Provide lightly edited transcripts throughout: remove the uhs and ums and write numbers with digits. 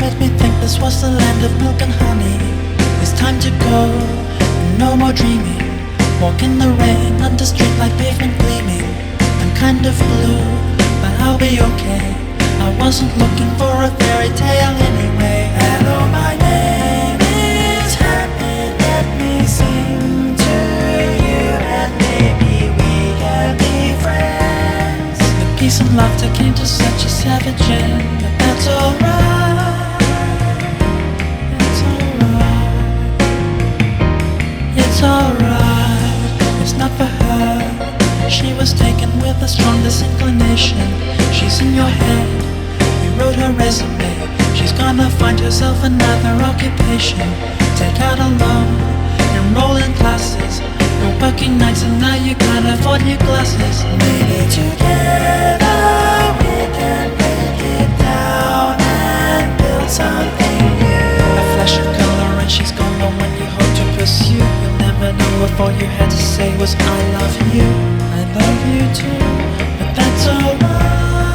made me think this was the land of milk and honey. It's time to go, no more dreaming. Walk in the rain, under street light pavement gleaming. I'm kind of blue, but I'll be okay. I wasn't looking for a fairy tale anyway. Hello, my name is Happy. Let me sing to you, and maybe we can be friends. The peace and laughter came to such a savage end, but that's alright. It's alright. It's alright. It's not for her. She was taken with the strongest inclination. She's in your head. You wrote her resume. She's gonna find herself another occupation. Take out a loan, enroll in classes. You're working nights and now you can't afford new glasses. Maybe together we can break it down and build something new. A flash of color and she's gone, but when you hope to pursue, you'll never know if all you had to say was I love you. I love you too, but that's alright.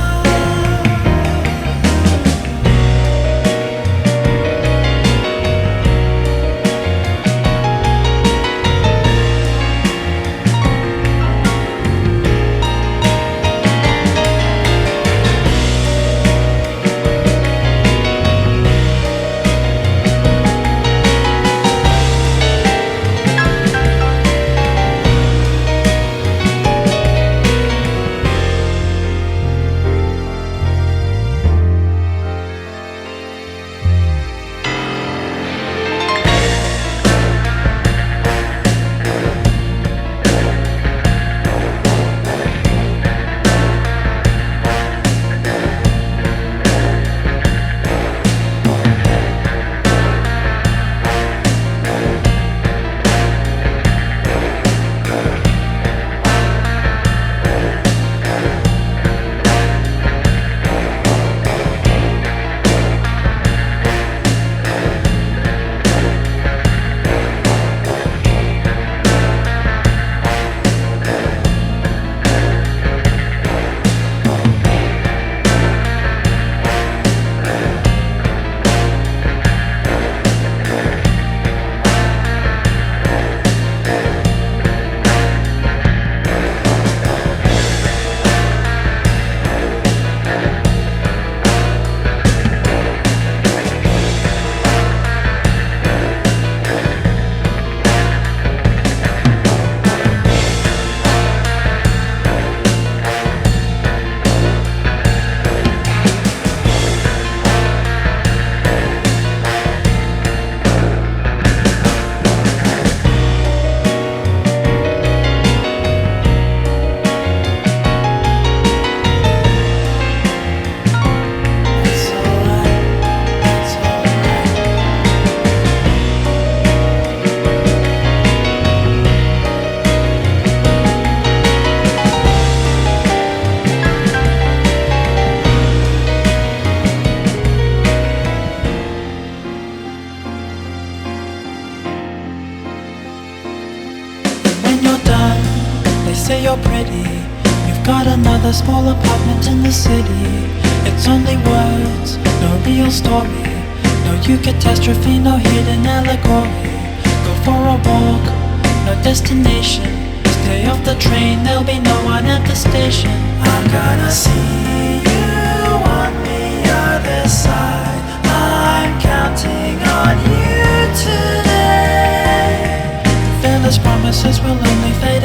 Say you're pretty, you've got another small apartment in the city. It's only words, no real story, no you catastrophe, no hidden allegory. Go for a walk, no destination. Stay off the train, there'll be no one at the station. I'm gonna see you on the other side. I'm counting on you today. Fearless promises will only fade